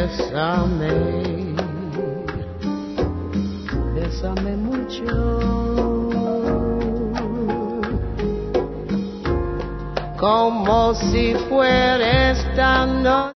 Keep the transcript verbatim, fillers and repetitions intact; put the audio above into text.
bésame, bésame mucho, como si fuera esta noche.